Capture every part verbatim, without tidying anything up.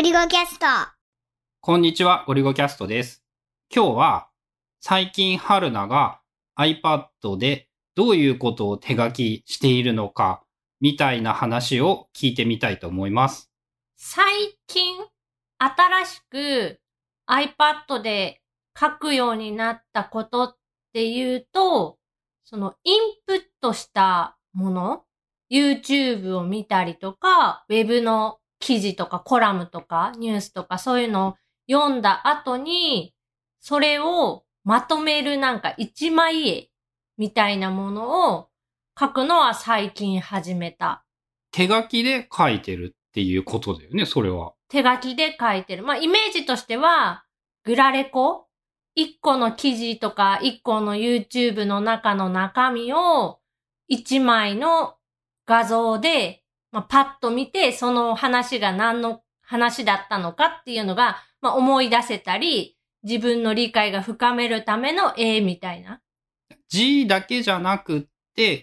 リゴキャスト。 こんにちは、ゴリゴキャストです。今日は最近春菜が iPad でどういうことを手書きしているのかみたいな話を聞いてみたいと思います。 最近新しく iPad で書くようになったことっていうと、そのインプットしたもの、YouTube を見たりとか、ウェブの記事とかコラムとかニュースとかそういうのを読んだ後に、それをまとめるなんか一枚絵みたいなものを書くのは最近始めた。 手書きで書いてるっていうことだよね、それは。 手書きで書いてる。まあイメージとしては、グラレコ一個の記事とか一個の YouTube の中の中身を一枚の画像でまあ、パッと見て、その話が何の話だったのかっていうのが、まあ、思い出せたり、自分の理解が深めるための絵みたいな。 字だけじゃなくって、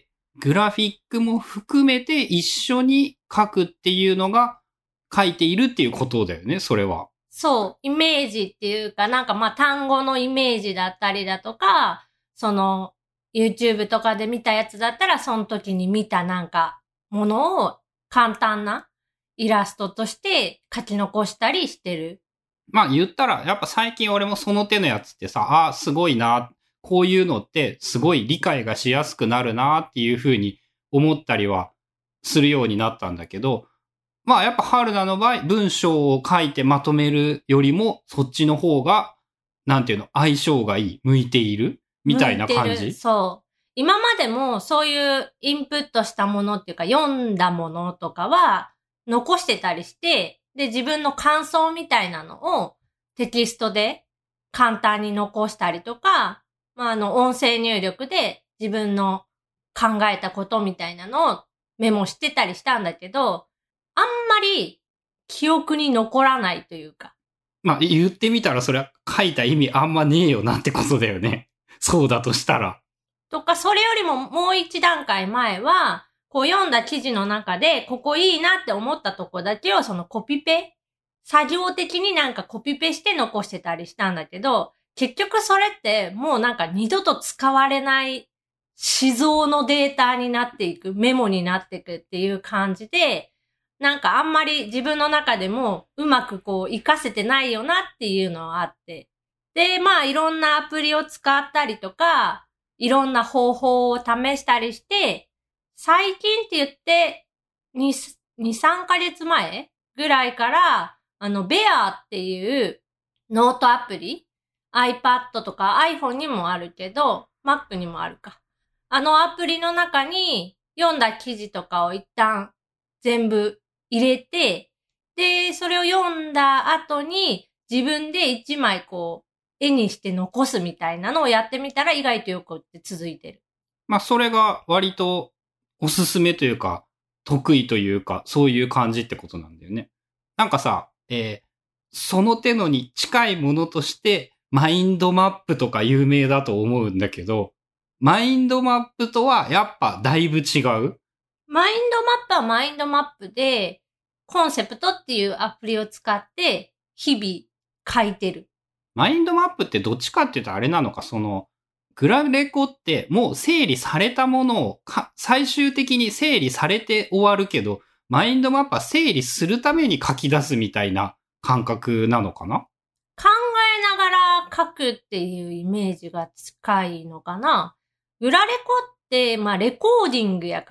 グラフィックも含めて一緒に書くっていうのが書いているっていうことだよね、それは。 そう、イメージっていうか、なんかまあ単語のイメージだったりだとか、その YouTube とかで見たやつだったら、その時に見たなんかものを簡単なイラストとして書き残したりしてる。 まあ言ったら、やっぱ最近俺もその手のやつってさ、ああ、すごいな、こういうのってすごい理解がしやすくなるなっていうふうに思ったりはするようになったんだけど、まあやっぱ春菜の場合、文章を書いてまとめるよりも、そっちの方が、なんていうの、相性がいい、向いているみたいな感じ。 そう。今までもそういうインプットしたものっていうか読んだものとかは残してたりして、で自分の感想みたいなのをテキストで簡単に残したりとか、まああの音声入力で自分の考えたことみたいなのをメモしてたりしたんだけど、あんまり記憶に残らないというか。 まあ言ってみたらそれは書いた意味あんまねえよなってことだよね。そうだとしたら。 とか、それよりももう一段階前は、こう読んだ記事の中で、ここいいなって思ったとこだけをそのコピペ、作業的になんかコピペして残してたりしたんだけど、結局それってもうなんか二度と使われない思像のデータになっていく、メモになっていくっていう感じで、なんかあんまり自分の中でもうまくこう活かせてないよなっていうのはあって。で、まあいろんなアプリを使ったりとか、いろんな方法を試したりして、最近って言って、に、に、さんかげつまえぐらいから、あの、ベアっていうノートアプリ iPad とか iPhone にもあるけど、Mac にもあるか。あのアプリの中に読んだ記事とかを一旦全部入れて、で、それを読んだ後に自分で一枚こう、絵にして残すみたいなのをやってみたら意外とよくって続いてる。 まあそれが割とおすすめというか得意というかそういう感じってことなんだよね。なんかさ、えー、その手のに近いものとしてマインドマップとか有名だと思うんだけど、マインドマップとはやっぱだいぶ違う？ マインドマップはマインドマップでコンセプトっていうアプリを使って日々書いてる。 マインドマップってどっちかっていうとあれなのか、その、グラレコってもう整理されたものをか最終的に整理されて終わるけど、マインドマップは整理するために書き出すみたいな感覚なのかな？ 考えながら書くっていうイメージが近いのかな。グラレコって、まあレコーディングやから、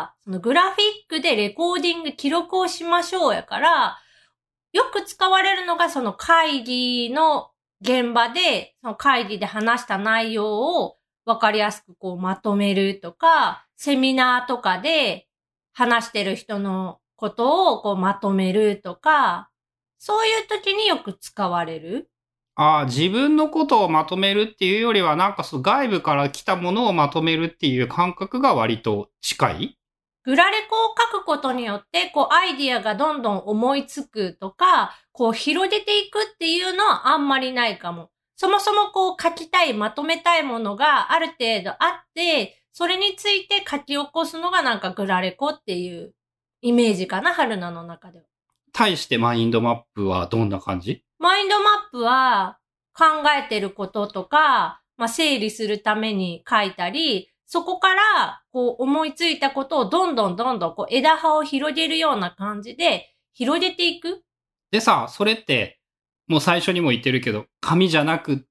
そのグラフィックでレコーディング記録をしましょうやから、よく使われるのがその会議の現場で、その会議で話した内容をわかりやすくこうまとめるとか、セミナーとかで話してる人のことをこうまとめるとか、そういう時によく使われる。 ああ、自分のことをまとめるっていうよりは、なんかそう外部から来たものをまとめるっていう感覚が割と近い？ グラレコを書くことによって、こう、アイディアがどんどん思いつくとか、こう、広げていくっていうのはあんまりないかも。そもそもこう、書きたい、まとめたいものがある程度あって、それについて書き起こすのがなんかグラレコっていうイメージかな、春菜の中では。 対してマインドマップはどんな感じ？ マインドマップは考えてることとか、まあ、整理するために書いたり、そこからこう思いついたことをどんどんどんどんこう枝葉を広げるような感じで広げていく。 でさ、それってもう最初にも言ってるけど、紙じゃなくって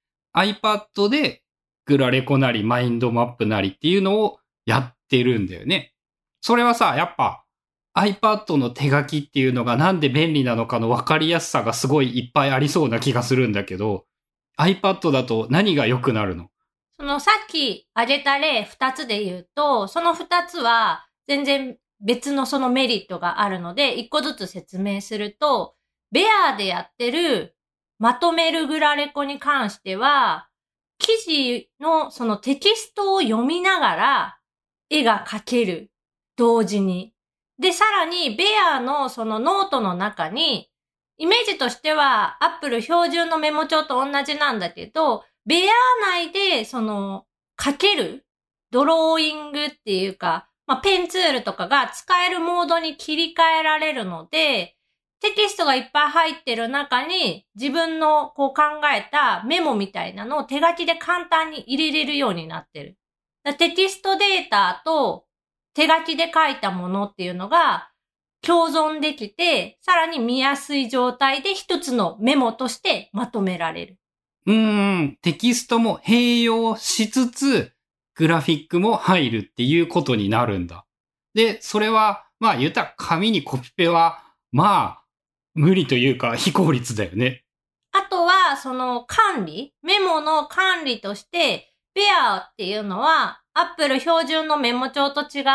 iPad でグラレコなりマインドマップなりっていうのをやってるんだよね。それはさ、やっぱ iPad の手書きっていうのがなんで便利なのかの分かりやすさがすごいいっぱいありそうな気がするんだけど、iPad だと何が良くなるの？ そのさっき挙げた例二つで言うと、その二つは全然別のそのメリットがあるので、一個ずつ説明すると、ベアでやってるまとめるグラレコに関しては、記事のそのテキストを読みながら絵が描ける。同時に。で、さらにベアのそのノートの中に、イメージとしては Apple 標準のメモ帳と同じなんだけど、ベア内で、その、書けるドローイングっていうか、まあ、ペンツールとかが使えるモードに切り替えられるので、テキストがいっぱい入ってる中に、自分のこう考えたメモみたいなのを手書きで簡単に入れれるようになってる。テキストデータと手書きで書いたものっていうのが共存できて、さらに見やすい状態で一つのメモとしてまとめられる。 うーん、テキストも併用しつつ、グラフィックも入るっていうことになるんだ。で、それは、まあ言ったら紙にコピペは、まあ、無理というか非効率だよね。 あとは、その管理、メモの管理として、ベアっていうのは、Apple 標準のメモ帳と違って、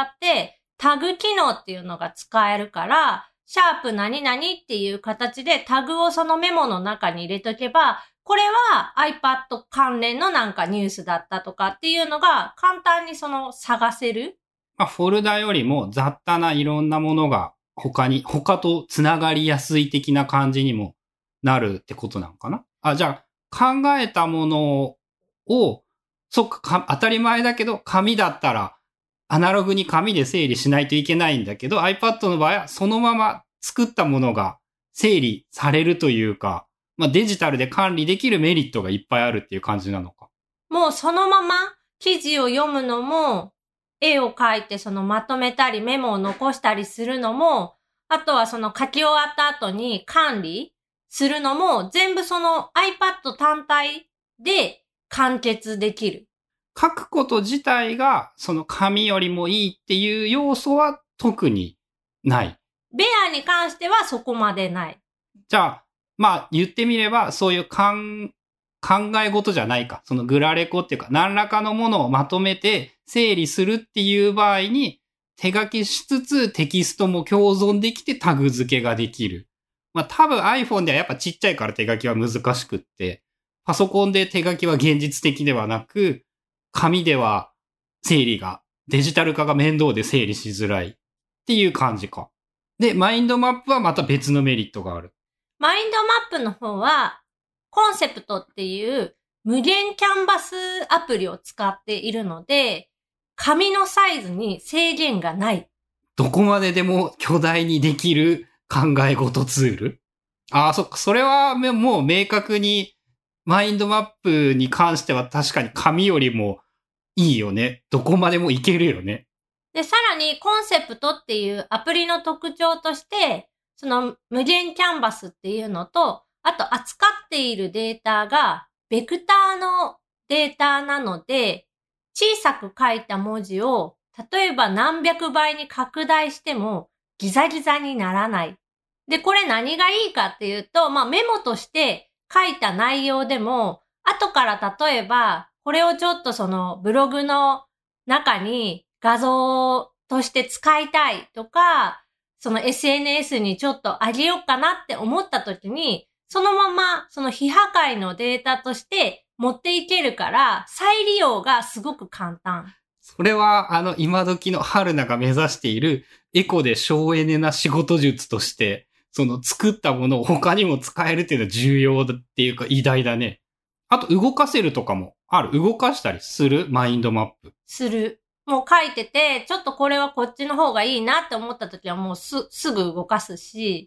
タグ機能っていうのが使えるから、シャープ何々っていう形でタグをそのメモの中に入れとけば、これは iPad 関連のなんかニュースだったとかっていうのが簡単にその探せる。 まあ、フォルダよりも雑多ないろんなものが他に、他とつながりやすい的な感じにもなるってことなのかな？あ、じゃあ考えたものを、そっか、か当たり前だけど紙だったらアナログに紙で整理しないといけないんだけど iPad の場合はそのまま作ったものが整理されるというか、まあ、デジタルで管理できるメリットがいっぱいあるっていう感じなのか。 もうそのまま記事を読むのも、絵を描いてそのまとめたりメモを残したりするのも、あとはその書き終わった後に管理するのも、全部その iPad 単体で完結できる。 書くこと自体がその紙よりもいいっていう要素は特にない。 ベアに関してはそこまでない。 じゃあ、まあ言ってみればそういう考え事じゃないか。そのグラレコっていうか何らかのものをまとめて整理するっていう場合に手書きしつつテキストも共存できてタグ付けができる。まあ多分 iPhone ではやっぱちっちゃいから手書きは難しくって、パソコンで手書きは現実的ではなく、紙では整理が、デジタル化が面倒で整理しづらいっていう感じか。で、マインドマップはまた別のメリットがある。 マインドマップの方は、コンセプトっていう無限キャンバスアプリを使っているので、紙のサイズに制限がない。 どこまででも巨大にできる考え事ツール？ああ、そっか。それはもう明確にマインドマップに関しては確かに紙よりもいいよね。どこまでもいけるよね。 で、さらにコンセプトっていうアプリの特徴として、その無限キャンバスっていうのと、あと扱っているデータがベクターのデータなので、小さく書いた文字を例えば何百倍に拡大してもギザギザにならない。で、これ何がいいかっていうと、まあメモとして書いた内容でも、後から例えばこれをちょっとそのブログの中に画像として使いたいとか、その エスエヌエス にちょっと上げようかなって思った時に、そのままその非破壊のデータとして持っていけるから、再利用がすごく簡単。 それは、あの、今時の春菜が目指しているエコで省エネな仕事術として、その作ったものを他にも使えるっていうのは重要だっていうか偉大だね。あと動かせるとかもある。動かしたりするマインドマップ。 する。もう書いてて、ちょっとこれはこっちの方がいいなって思った時はもうす、すぐ動かすし、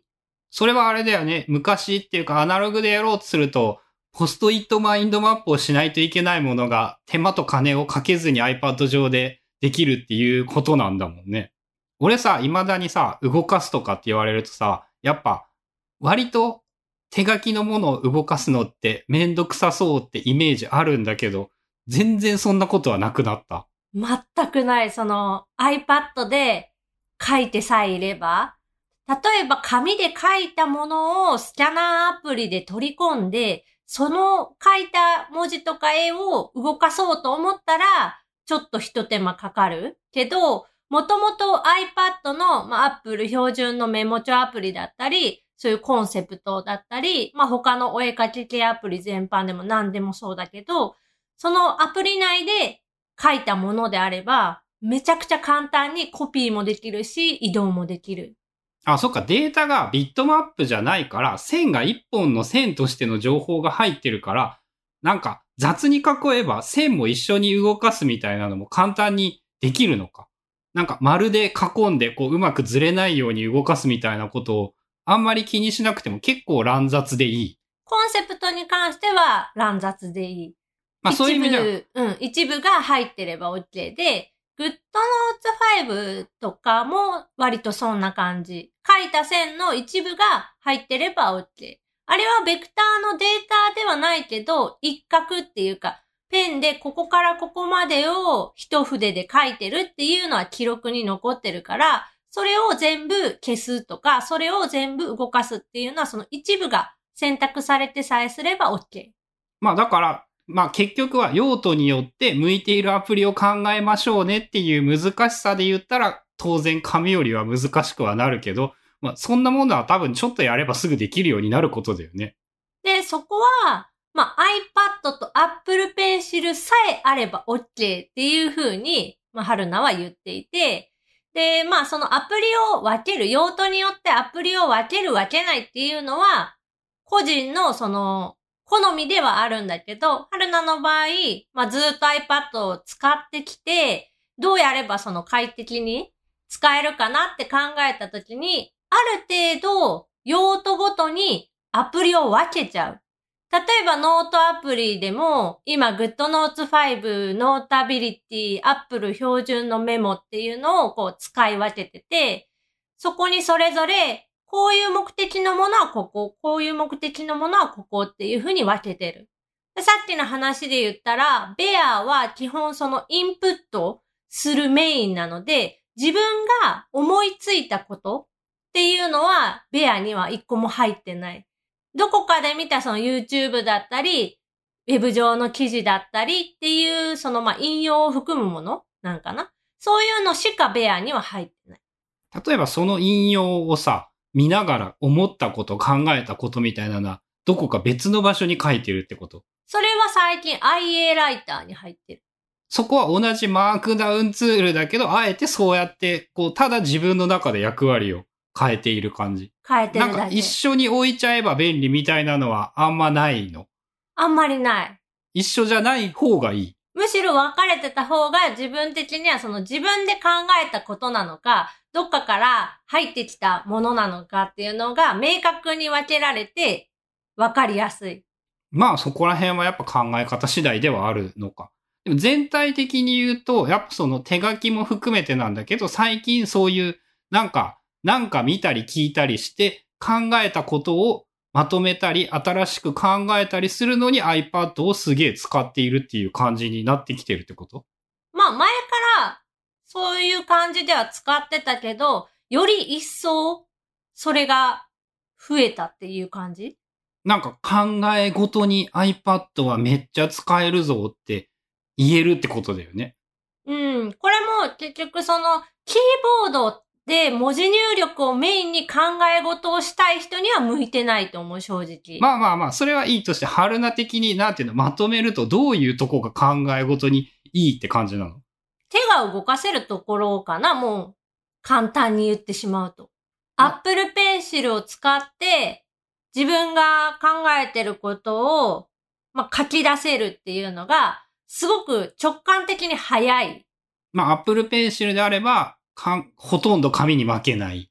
それはあれだよね。昔っていうかアナログでやろうとすると、ポストイットマインドマップをしないといけないものが手間と金をかけずに iPad 上でできるっていうことなんだもんね。俺さ、未だにさ、動かすとかって言われるとさ、やっぱ割と手書きのものを動かすのってめんどくさそうってイメージあるんだけど、全然そんなことはなくなった。 全くない。その iPad で書いてさえいれば、例えば紙で書いたものをスキャナーアプリで取り込んで、その書いた文字とか絵を動かそうと思ったら、ちょっと一手間かかる。けど、もともと iPad の、まあ、Apple 標準のメモ帳アプリだったり、そういうコンセプトだったり、まあ、他のお絵描き系アプリ全般でも何でもそうだけど、そのアプリ内で書いたものであれば、めちゃくちゃ簡単にコピーもできるし、移動もできる。 あ、そっか、データがビットマップじゃないから、線が一本の線としての情報が入ってるから、なんか雑に囲えば線も一緒に動かすみたいなのも簡単にできるのか。なんか丸で囲んでこううまくずれないように動かすみたいなことをあんまり気にしなくても結構乱雑でいい。 コンセプトに関しては乱雑でいい。 まあそういう意味では。 一部、うん、一部が入ってれば OK で、グッドノーツファイブとかも割とそんな感じ。書いた線の一部が入ってれば OK。あれはベクターのデータではないけど、一画っていうか、ペンでここからここまでを一筆で書いてるっていうのは記録に残ってるから、それを全部消すとか、それを全部動かすっていうのはその一部が選択されてさえすれば OK。 まあだから、まあ結局は用途によって向いているアプリを考えましょうねっていう難しさで言ったら当然紙よりは難しくはなるけど、まあそんなものは多分ちょっとやればすぐできるようになることだよね。 で、そこは、まあ iPad と Apple Pencil さえあれば OK っていう風に、まあ春菜は言っていて、で、まあそのアプリを分ける、用途によってアプリを分ける分けないっていうのは、個人のその、好みではあるんだけど、春菜の場合、まあずっと iPad を使ってきて、どうやればその快適に使えるかなって考えたときに、ある程度用途ごとにアプリを分けちゃう。例えばノートアプリでも、今 GoodNotes ファイブ、ノータビリティ、Apple 標準のメモっていうのをこう使い分けてて、そこにそれぞれこういう目的のものはここ、こういう目的のものはここっていう風に分けてる。でさっきの話で言ったら、ベアは基本そのインプットするメインなので、自分が思いついたことっていうのは、ベアには一個も入ってない。どこかで見たその YouTube だったり、ウェブ上の記事だったりっていう、そのまあ引用を含むものなんかな。そういうのしかベアには入ってない。 例えばその引用をさ、見ながら思ったこと、考えたことみたいなのは、どこか別の場所に書いてるってこと？ それは最近 アイエー ライターに入ってる。 そこは同じマークダウンツールだけど、あえてそうやって、こう、ただ自分の中で役割を変えている感じ。 変えてるだけ。 なんか一緒に置いちゃえば便利みたいなのはあんまないの？ あんまりない。 一緒じゃない方がいい。 むしろ分かれてた方が自分的にはその自分で考えたことなのか、どっかから入ってきたものなのかっていうのが明確に分けられて分かりやすい。 まあそこら辺はやっぱ考え方次第ではあるのか。でも全体的に言うと、やっぱその手書きも含めてなんだけど、最近そういうなんか、なんか見たり聞いたりして考えたことをまとめたり、新しく考えたりするのに iPad をすげえ使っているっていう感じになってきてるってこと？ まあ前からそういう感じでは使ってたけど、より一層それが増えたっていう感じ？ なんか考えごとに iPad はめっちゃ使えるぞって言えるってことだよね。 うん。これも結局そのキーボードで文字入力をメインに考え事をしたい人には向いてないと思う、正直。 まあまあまあ、それはいいとして、春菜的になんていうの、まとめるとどういうとこが考えごとにいいって感じなの？ 手が動かせるところかな、もう簡単に言ってしまうと。Apple Pencil を使って自分が考えてることを、まあ、書き出せるっていうのがすごく直感的に早い。 まあ、Apple Pencil であれば、かんほとんど紙に負けない。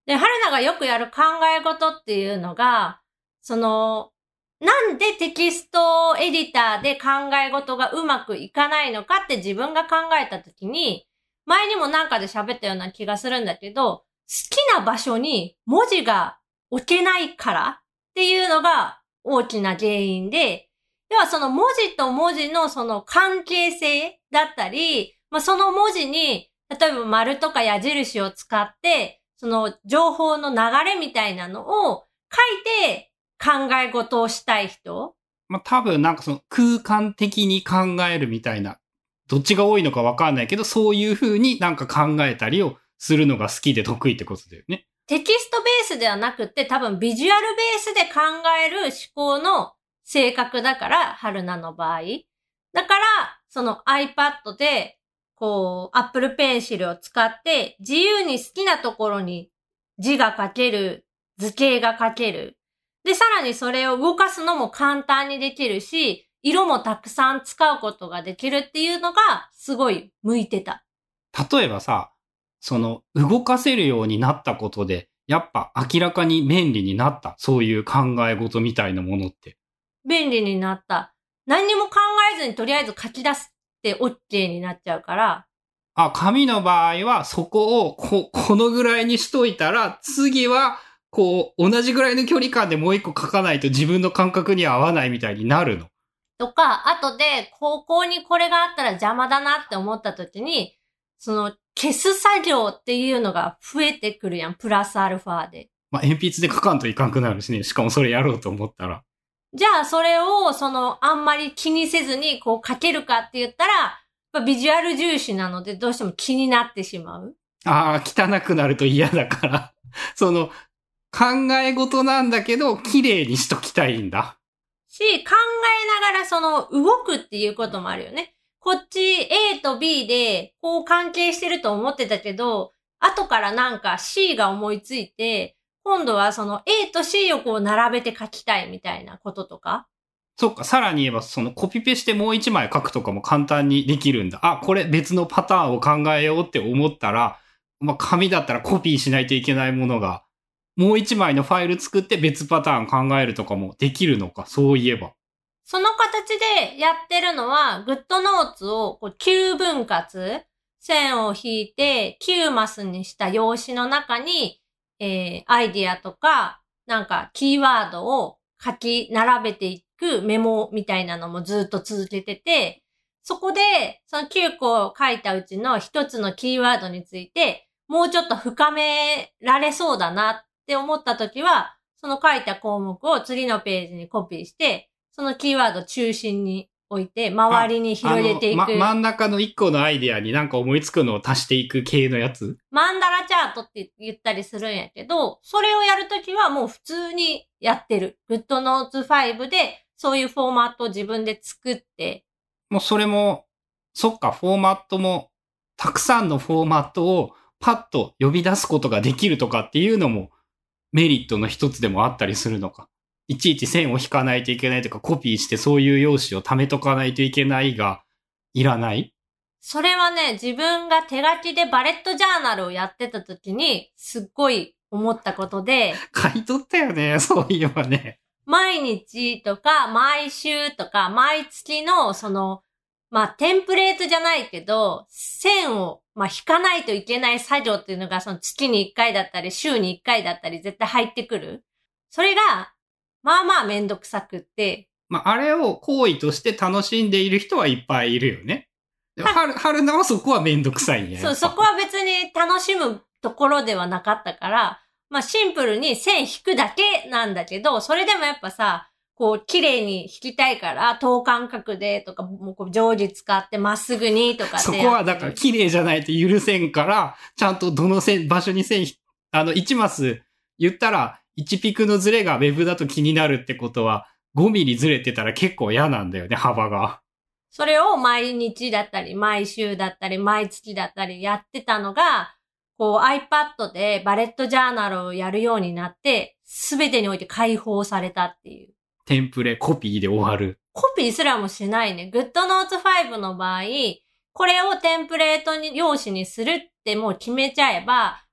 で、春菜がよくやる考え事っていうのが、その、なんでテキストエディターで考え事がうまくいかないのかって自分が考えたときに、前にもなんかで喋ったような気がするんだけど、好きな場所に文字が置けないからっていうのが大きな原因で、要はその文字と文字のその関係性だったり、まあ、その文字に、例えば丸とか矢印を使って、その情報の流れみたいなのを書いて考え事をしたい人。 まあ、多分なんかその空間的に考えるみたいな、どっちが多いのかわかんないけど、そういう風になんか考えたりをするのが好きで得意ってことだよね。 テキストベースではなくって多分ビジュアルベースで考える思考の性格だから、春菜の場合。だから、その iPad で、こう、Apple Pencil を使って自由に好きなところに字が書ける、図形が書ける。で、さらにそれを動かすのも簡単にできるし、色もたくさん使うことができるっていうのがすごい向いてた。 例えばさ、その動かせるようになったことで、やっぱ明らかに便利になった。そういう考え事みたいなものって。 便利になった。何にも考えずにとりあえず書き出すって OK になっちゃうから。 あ、紙の場合はそこをこ、このぐらいにしといたら、次はこう同じぐらいの距離感でもう一個書かないと自分の感覚に合わないみたいになるの。 とか、後で高校にこれがあったら邪魔だなって思った時に、その消す作業っていうのが増えてくるやん。プラスアルファで。 まあ、鉛筆で書かんといかんくなるしね。しかもそれやろうと思ったら。 じゃあそれをそのあんまり気にせずにこう書けるかって言ったら、ビジュアル重視なのでどうしても気になってしまう。 ああ、汚くなると嫌だから。その考え事なんだけど綺麗にしときたいんだ。 し、考えながらその動くっていうこともあるよね。こっち A と B でこう関係してると思ってたけど、後からなんか C が思いついて、今度はその A と C をこう並べて書きたいみたいなこととか。 そっか、さらに言えばそのコピペしてもう一枚書くとかも簡単にできるんだ。あ、これ別のパターンを考えようって思ったら、まあ紙だったらコピーしないといけないものが、もう一枚のファイル作って別パターン考えるとかもできるのか、そういえば。 その形でやってるのは、GoodNotes をこうきゅうぶん割、線を引いてきゅうマスにした用紙の中に、えー、アイディアとか、なんかキーワードを書き並べていくメモみたいなのもずっと続けてて、そこでそのきゅうこ書いたうちのひとつのキーワードについて、もうちょっと深められそうだなって思ったときは、その書いた項目を次のページにコピーして、そのキーワード中心に置いて、周りに広げていく。 ま、真ん中のいっこのアイデアになんか思いつくのを足していく系のやつ？ マンダラチャートって言ったりするんやけど、それをやるときはもう普通にやってる。GoodNotes ファイブでそういうフォーマットを自分で作って。 もうそれも、そっか、フォーマットも、たくさんのフォーマットをパッと呼び出すことができるとかっていうのもメリットの一つでもあったりするのか。いちいち線を引かないといけないとか、コピーしてそういう用紙を貯めとかないといけないが、いらない？ それはね、自分が手書きでバレットジャーナルをやってた時に、すっごい思ったことで。 書いとったよね、そういえばね。 毎日とか、毎週とか、毎月の、その、まあ、テンプレートじゃないけど、線を、まあ、引かないといけない作業っていうのが、その月にいっかいだったり、週にいっかいだったり、絶対入ってくる。それが、まあまあめんどくさくって。 まあ、あれを行為として楽しんでいる人はいっぱいいるよね。はる、はるなはそこはめんどくさいんや。 そう、そこは別に楽しむところではなかったから、まあシンプルに線引くだけなんだけど、それでもやっぱさ、こう綺麗に引きたいから、等間隔でとか、もうこう定規使ってまっすぐにとかって。 そこはだから綺麗じゃないと許せんから、ちゃんとどの線、場所に線、あのいちマス言ったら、いちピクのズレがウェブだと気になるってことは、ごミリずれてたら結構嫌なんだよね、幅が。 それを毎日だったり、毎週だったり、毎月だったりやってたのが、こう iPad でバレットジャーナルをやるようになって、すべてにおいて解放されたっていう。 テンプレ、コピーで終わる。 コピーすらもしないね。GoodNotes ファイブの場合、これをテンプレートに用紙にするってもう決めちゃえば、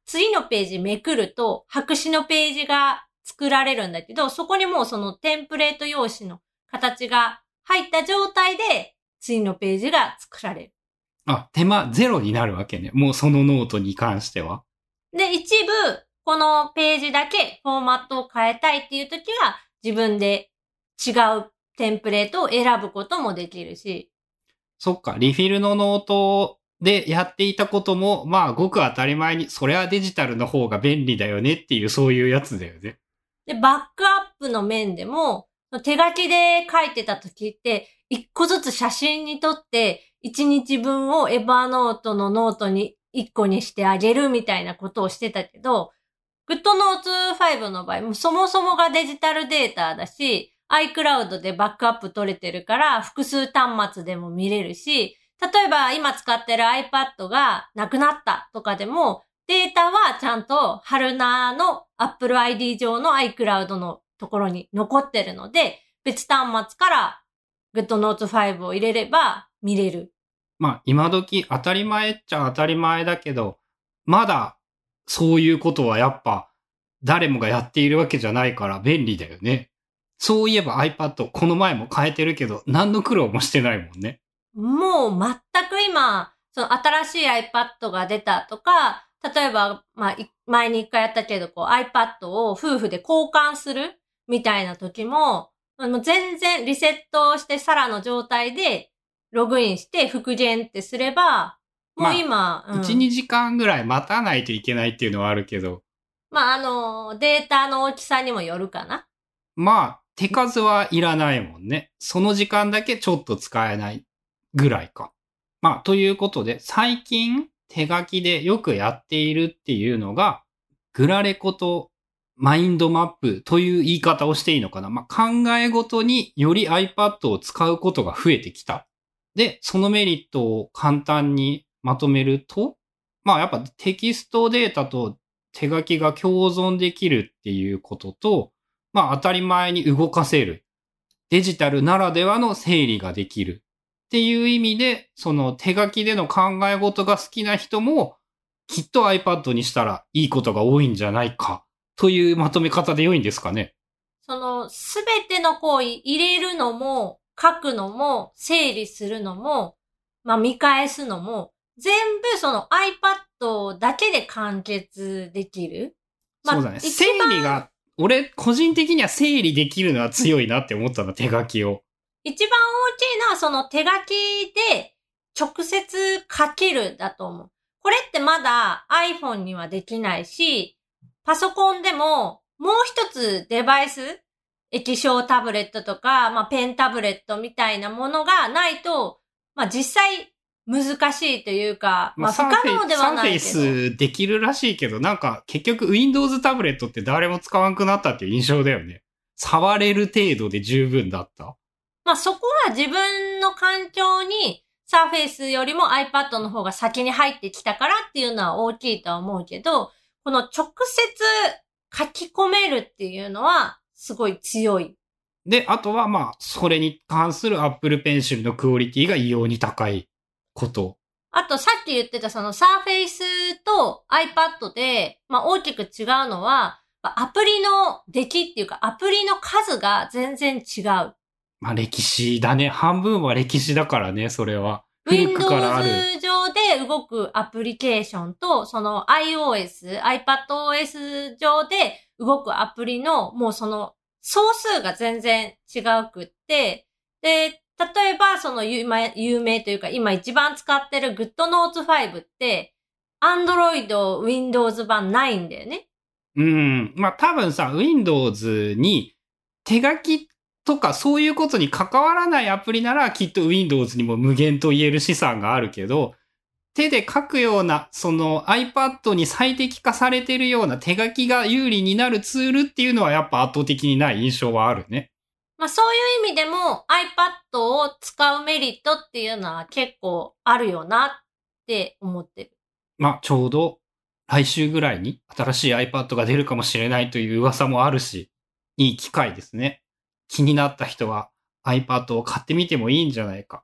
次のページめくると白紙のページが作られるんだけど、そこにもうそのテンプレート用紙の形が入った状態で次のページが作られる。 あ、手間ゼロになるわけね。もうそのノートに関しては。 で、一部、このページだけフォーマットを変えたいっていう時は、自分で違うテンプレートを選ぶこともできるし。 そっか、リフィルのノートでやっていたことも、まあ、ごく当たり前に、それはデジタルの方が便利だよねっていう、そういうやつだよね。 で、バックアップの面でも、手書きで書いてた時って、一個ずつ写真に撮って、一日分をエヴァーノートのノートに一個にしてあげるみたいなことをしてたけど、GoodNotes ファイブの場合、もうそもそもがデジタルデータだし、iCloud でバックアップ取れてるから、複数端末でも見れるし、例えば今使ってる iPad がなくなったとかでも、データはちゃんと春菜の Apple アイディー 上の iCloud のところに残ってるので、別端末から GoodNotes ファイブを入れれば見れる。 まあ、今時当たり前っちゃ当たり前だけど、まだそういうことはやっぱ誰もがやっているわけじゃないから便利だよね。そういえば iPad この前も変えてるけど、何の苦労もしてないもんね。 もう全く今、その新しい iPad が出たとか、例えば、まあ、前に一回やったけど、こう iPad を夫婦で交換するみたいな時も、もう全然リセットしてさらの状態でログインして復元ってすれば、もう今、 まあ、いち、うん、にじかんぐらい待たないといけないっていうのはあるけど。 まあ、あの、データの大きさにもよるかな。 まあ、手数はいらないもんね。その時間だけちょっと使えないぐらいか。まあ、ということで、最近手書きでよくやっているっていうのが、グラレコとマインドマップという言い方をしていいのかな。まあ、考えごとにより iPad を使うことが増えてきた。で、そのメリットを簡単にまとめると、まあ、やっぱテキストデータと手書きが共存できるっていうことと、まあ当たり前に動かせる。デジタルならではの整理ができる。っていう意味で、その手書きでの考え事が好きな人も、きっと iPad にしたらいいことが多いんじゃないか。というまとめ方で良いんですかね。 その、すべての行為、入れるのも、書くのも、整理するのも、まあ見返すのも、全部その iPad だけで完結できる。 まあ、そうだね。整理が、俺、個人的には整理できるのは強いなって思ったの、手書きを。 一番大きいのはその手書きで直接書けるだと思う。これってまだ iPhone にはできないし、パソコンでももう一つデバイス、液晶タブレットとか、まあ、ペンタブレットみたいなものがないと、まあ、実際難しいというか、まあ、不可能ではないけど。 サーフェイスできるらしいけど、なんか結局 Windows タブレットって誰も使わなくなったっていう印象だよね。触れる程度で十分だった。 まあ、そこは自分の環境にサーフェイスよりも iPad の方が先に入ってきたからっていうのは大きいとは思うけど、この直接書き込めるっていうのはすごい強い。 で、あとはまあ、それに関する Apple Pencil のクオリティが異様に高いこと。 あとさっき言ってたそのサーフェイスと iPad で、まあ大きく違うのは、アプリの出来っていうかアプリの数が全然違う。 まあ歴史だね。半分は歴史だからね、それは。古くからある。 Windows 上で動くアプリケーションと、その iOS、iPadOS 上で動くアプリの、もうその総数が全然違うくって、で、例えばその有名、有名というか今一番使ってる GoodNotes ファイブって、Android、Windows 版ないんだよね。 うん。まあ多分さ、Windows に手書きとかそういうことに関わらないアプリならきっと Windows にも無限と言える資産があるけど、手で書くような、その iPad に最適化されてるような手書きが有利になるツールっていうのはやっぱ圧倒的にない印象はあるね。 まあそういう意味でも iPad を使うメリットっていうのは結構あるよなって思ってる。 まあちょうど来週ぐらいに新しい iPad が出るかもしれないという噂もあるし、いい機会ですね。気になった人は iPad を買ってみてもいいんじゃないか。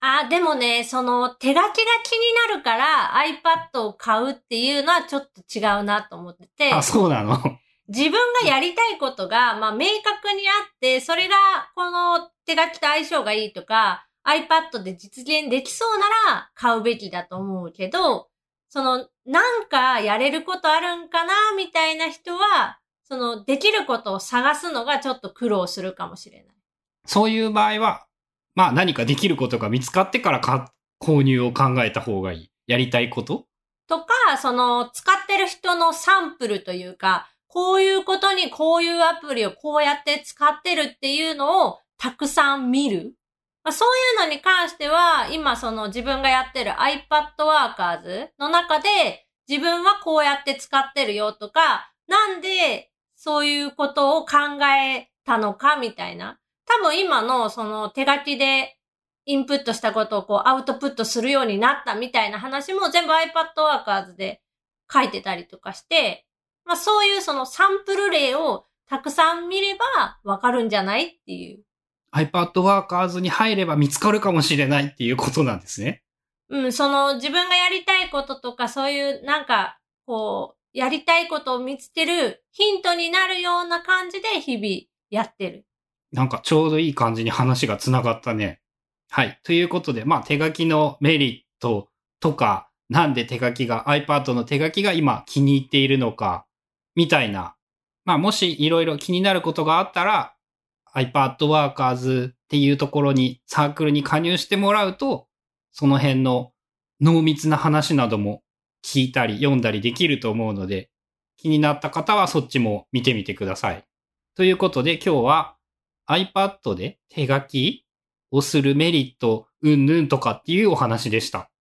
あ、でもね、その手書きが気になるから iPad を買うっていうのはちょっと違うなと思ってて。 あ、そうなの？ 自分がやりたいことが、まあ明確にあって、それがこの手書きと相性がいいとか、iPad で実現できそうなら買うべきだと思うけど、そのなんかやれることあるんかなみたいな人は、そのできることを探すのがちょっと苦労するかもしれない。 そういう場合は、まあ何かできることが見つかってからか購入を考えた方がいい。やりたいこととか、その使ってる人のサンプルというか、こういうことにこういうアプリをこうやって使ってるっていうのをたくさん見る。まあ、そういうのに関しては、今その自分がやってる iPad Workers の中で自分はこうやって使ってるよとか、なんでそういうことを考えたのかみたいな。多分今のその手書きでインプットしたことをこうアウトプットするようになったみたいな話も全部 iPad Workers で書いてたりとかして、まあそういうそのサンプル例をたくさん見ればわかるんじゃないっていう。 iPad Workers に入れば見つかるかもしれないっていうことなんですね。 うん、その自分がやりたいこととかそういうなんかこうやりたいことを見つけるヒントになるような感じで日々やってる。 なんかちょうどいい感じに話がつながったね。はい。ということで、まあ手書きのメリットとか、なんで手書きが、iPad の手書きが今気に入っているのか、みたいな。まあもしいろいろ気になることがあったら、iPad Workers っていうところにサークルに加入してもらうと、その辺の濃密な話なども聞いたり読んだりできると思うので、気になった方はそっちも見てみてください。ということで今日は iPad で手書きをするメリット、うんぬんとかっていうお話でした。